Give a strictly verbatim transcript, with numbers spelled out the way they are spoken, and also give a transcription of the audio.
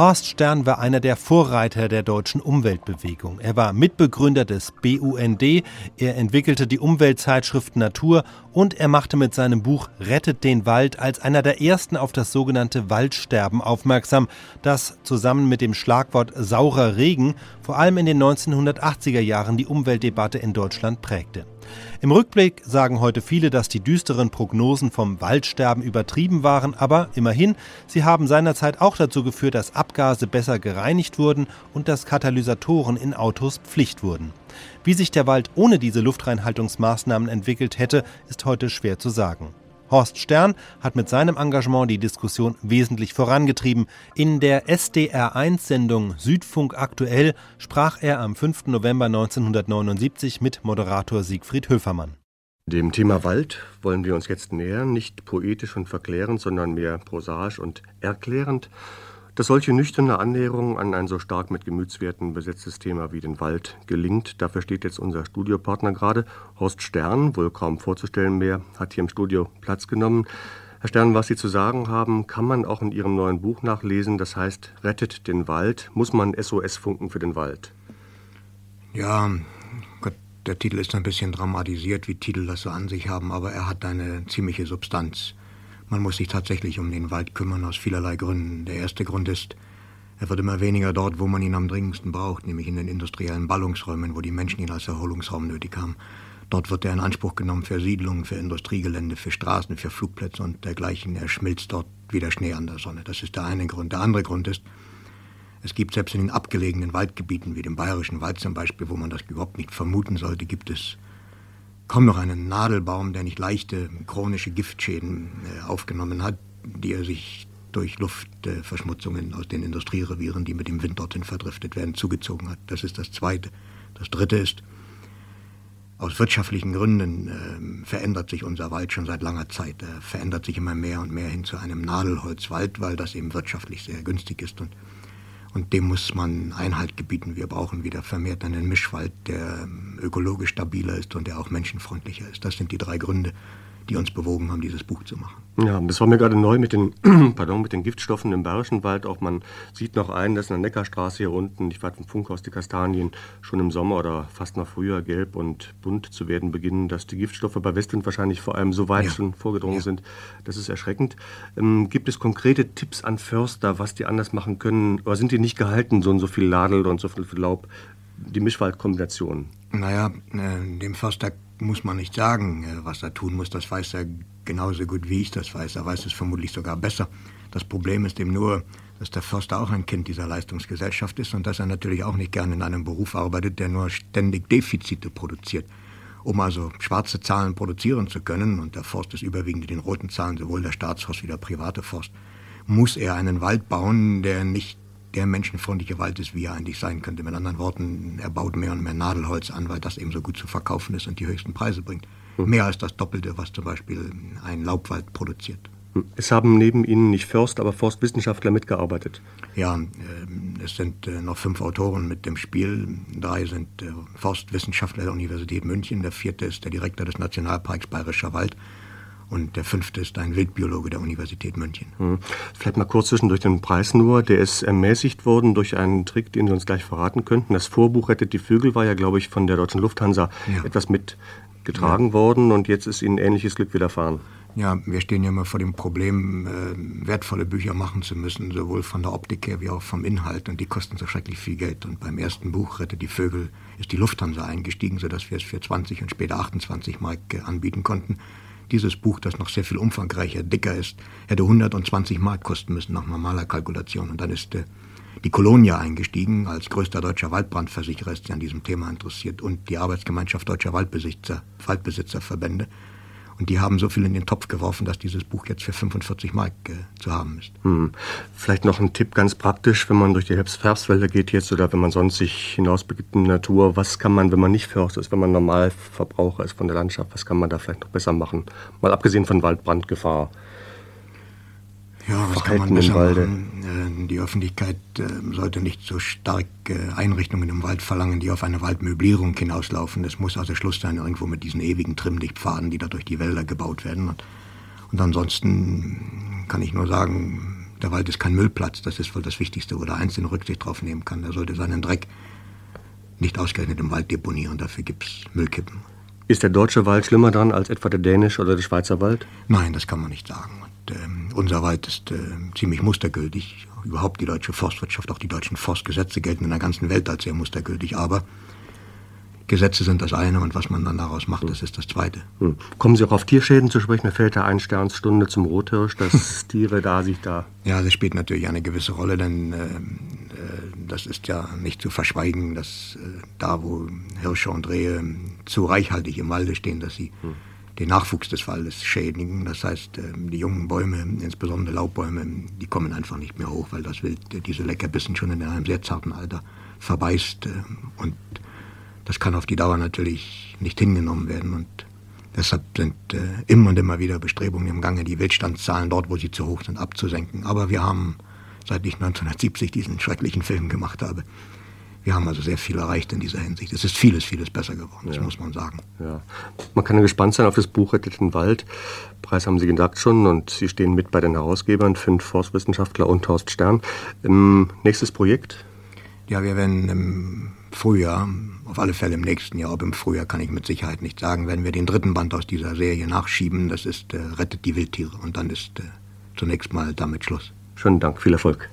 Horst Stern war einer der Vorreiter der deutschen Umweltbewegung. Er war Mitbegründer des B U N D, er entwickelte die Umweltzeitschrift Natur und er machte mit seinem Buch Rettet den Wald als einer der ersten auf das sogenannte Waldsterben aufmerksam, das zusammen mit dem Schlagwort saurer Regen vor allem in den neunzehnhundertachtziger Jahren die Umweltdebatte in Deutschland prägte. Im Rückblick sagen heute viele, dass die düsteren Prognosen vom Waldsterben übertrieben waren, aber immerhin, sie haben seinerzeit auch dazu geführt, dass Abgase besser gereinigt wurden und dass Katalysatoren in Autos Pflicht wurden. Wie sich der Wald ohne diese Luftreinhaltungsmaßnahmen entwickelt hätte, ist heute schwer zu sagen. Horst Stern hat mit seinem Engagement die Diskussion wesentlich vorangetrieben. In der S D R eins Sendung Südfunk aktuell sprach er am fünften November neunzehnhundertneunundsiebzig mit Moderator Siegfried Höfermann. Dem Thema Wald wollen wir uns jetzt nähern, nicht poetisch und verklärend, sondern mehr prosaisch und erklärend. Dass solche nüchterne Annäherung an ein so stark mit Gemütswerten besetztes Thema wie den Wald gelingt, dafür steht jetzt unser Studiopartner gerade. Horst Stern, wohl kaum vorzustellen mehr, hat hier im Studio Platz genommen. Herr Stern, was Sie zu sagen haben, kann man auch in Ihrem neuen Buch nachlesen. Das heißt, Rettet den Wald. Muss man S O S funken für den Wald? Ja, Gott, der Titel ist ein bisschen dramatisiert, wie Titel das so an sich haben, aber er hat eine ziemliche Substanz. Man muss sich tatsächlich um den Wald kümmern, aus vielerlei Gründen. Der erste Grund ist, er wird immer weniger dort, wo man ihn am dringendsten braucht, nämlich in den industriellen Ballungsräumen, wo die Menschen ihn als Erholungsraum nötig haben. Dort wird er in Anspruch genommen für Siedlungen, für Industriegelände, für Straßen, für Flugplätze und dergleichen. Er schmilzt dort wie der Schnee an der Sonne. Das ist der eine Grund. Der andere Grund ist, es gibt selbst in den abgelegenen Waldgebieten, wie dem Bayerischen Wald zum Beispiel, wo man das überhaupt nicht vermuten sollte, gibt es kaum noch einen Nadelbaum, der nicht leichte chronische Giftschäden äh, aufgenommen hat, die er sich durch Luftverschmutzungen äh, aus den Industrierevieren, die mit dem Wind dorthin verdriftet werden, zugezogen hat. Das ist das Zweite. Das Dritte ist, aus wirtschaftlichen Gründen äh, verändert sich unser Wald schon seit langer Zeit. Er verändert sich immer mehr und mehr hin zu einem Nadelholzwald, weil das eben wirtschaftlich sehr günstig ist und Und dem muss man Einhalt gebieten. Wir brauchen wieder vermehrt einen Mischwald, der ökologisch stabiler ist und der auch menschenfreundlicher ist. Das sind die drei Gründe, die uns bewogen haben, dieses Buch zu machen. Ja, das war mir gerade neu mit den, pardon, mit den Giftstoffen im Bayerischen Wald. Auch man sieht noch ein, dass in der Neckarstraße hier unten, ich war vom Funkhaus, die Kastanien schon im Sommer oder fast noch früher gelb und bunt zu werden beginnen, dass die Giftstoffe bei Westwind wahrscheinlich vor allem so weit ja. schon vorgedrungen ja. sind. Das ist erschreckend. Ähm, gibt es konkrete Tipps an Förster, was die anders machen können? Oder sind die nicht gehalten, so und so viel Ladel und so viel Laub, die Mischwaldkombination? Naja, äh, dem Förster muss man nicht sagen, was er tun muss. Das weiß er genauso gut, wie ich das weiß. Er weiß es vermutlich sogar besser. Das Problem ist eben nur, dass der Förster auch ein Kind dieser Leistungsgesellschaft ist und dass er natürlich auch nicht gerne in einem Beruf arbeitet, der nur ständig Defizite produziert. Um also schwarze Zahlen produzieren zu können, und der Forst ist überwiegend in den roten Zahlen, sowohl der Staatsforst wie der private Forst, muss er einen Wald bauen, der nicht der menschenfreundliche Wald ist, wie er eigentlich sein könnte. Mit anderen Worten, er baut mehr und mehr Nadelholz an, weil das eben so gut zu verkaufen ist und die höchsten Preise bringt. Hm. Mehr als das Doppelte, was zum Beispiel ein Laubwald produziert. Es haben neben Ihnen nicht Förster, aber Forstwissenschaftler mitgearbeitet. Ja, äh, es sind äh, noch fünf Autoren mit dem Spiel. Drei sind äh, Forstwissenschaftler der Universität München. Der vierte ist der Direktor des Nationalparks Bayerischer Wald. Und der fünfte ist ein Wildbiologe der Universität München. Hm. Vielleicht mal kurz zwischendurch den Preis nur. Der ist ermäßigt worden durch einen Trick, den Sie uns gleich verraten könnten. Das Vorbuch Rettet die Vögel war ja, glaube ich, von der Deutschen Lufthansa ja. etwas mitgetragen ja. worden. Und jetzt ist Ihnen ähnliches Glück widerfahren. Ja, wir stehen ja immer vor dem Problem, äh, wertvolle Bücher machen zu müssen, sowohl von der Optik her wie auch vom Inhalt. Und die kosten so schrecklich viel Geld. Und beim ersten Buch, Rettet die Vögel, ist die Lufthansa eingestiegen, sodass wir es für zwanzig und später achtundzwanzig Mark äh, anbieten konnten. Dieses Buch, das noch sehr viel umfangreicher, dicker ist, hätte hundertzwanzig Mark kosten müssen nach normaler Kalkulation. Und dann ist äh, die Colonia eingestiegen, als größter deutscher Waldbrandversicherer ist sie an diesem Thema interessiert, und die Arbeitsgemeinschaft Deutscher Waldbesitzer, Waldbesitzerverbände. Und die haben so viel in den Topf geworfen, dass dieses Buch jetzt für fünfundvierzig Mark äh, zu haben ist. Hm. Vielleicht noch ein Tipp ganz praktisch, wenn man durch die Herbstwälder geht jetzt oder wenn man sonst sich hinausbegibt in die Natur. Was kann man, wenn man nicht Förster ist, wenn man Normalverbraucher ist von der Landschaft, was kann man da vielleicht noch besser machen? Mal abgesehen von Waldbrandgefahr. Ja, was kann man besser machen? Äh, die Öffentlichkeit äh, sollte nicht so stark äh, Einrichtungen im Wald verlangen, die auf eine Waldmöblierung hinauslaufen. Es muss also Schluss sein irgendwo mit diesen ewigen Trimmlichtpfaden, die da durch die Wälder gebaut werden. Und, und ansonsten kann ich nur sagen, Der Wald ist kein Müllplatz, das ist wohl das Wichtigste, wo der Einzelne Rücksicht drauf nehmen kann. Er sollte seinen Dreck nicht ausgerechnet im Wald deponieren, dafür gibt es Müllkippen. Ist der deutsche Wald schlimmer dran als etwa der dänische oder der Schweizer Wald? Nein, das kann man nicht sagen. Und, ähm, unser Wald ist äh, ziemlich mustergültig. Überhaupt die deutsche Forstwirtschaft, auch die deutschen Forstgesetze gelten in der ganzen Welt als sehr mustergültig. Aber Gesetze sind das eine und was man dann daraus macht, das ist das zweite. Hm. Kommen Sie auch auf Tierschäden zu sprechen? Mir fällt da eine Sternstunde zum Rothirsch, dass Tiere da sich da... Ja, das spielt natürlich eine gewisse Rolle, denn äh, das ist ja nicht zu verschweigen, dass äh, da, wo Hirsche und Rehe zu reichhaltig im Walde stehen, dass sie hm. den Nachwuchs des Waldes schädigen. Das heißt, äh, die jungen Bäume, insbesondere Laubbäume, die kommen einfach nicht mehr hoch, weil das Wild äh, diese Leckerbissen schon in einem sehr zarten Alter verbeißt. Äh, und das kann auf die Dauer natürlich nicht hingenommen werden. Und deshalb sind äh, immer und immer wieder Bestrebungen im Gange, die Wildstandszahlen dort, wo sie zu hoch sind, abzusenken. Aber wir haben, seit ich neunzehnhundertsiebzig diesen schrecklichen Film gemacht habe, wir haben also sehr viel erreicht in dieser Hinsicht. Es ist vieles, vieles besser geworden, das ja. muss man sagen. Ja. Man kann gespannt sein auf das Buch Rettet den Wald. Preis haben Sie gesagt schon und Sie stehen mit bei den Herausgebern, fünf Forstwissenschaftler und Horst Stern. Ähm, nächstes Projekt? Ja, wir werden im Frühjahr, auf alle Fälle im nächsten Jahr, ob im Frühjahr kann ich mit Sicherheit nicht sagen, werden wir den dritten Band aus dieser Serie nachschieben. Das ist äh, Rettet die Wildtiere und dann ist äh, zunächst mal damit Schluss. Schönen Dank, viel Erfolg.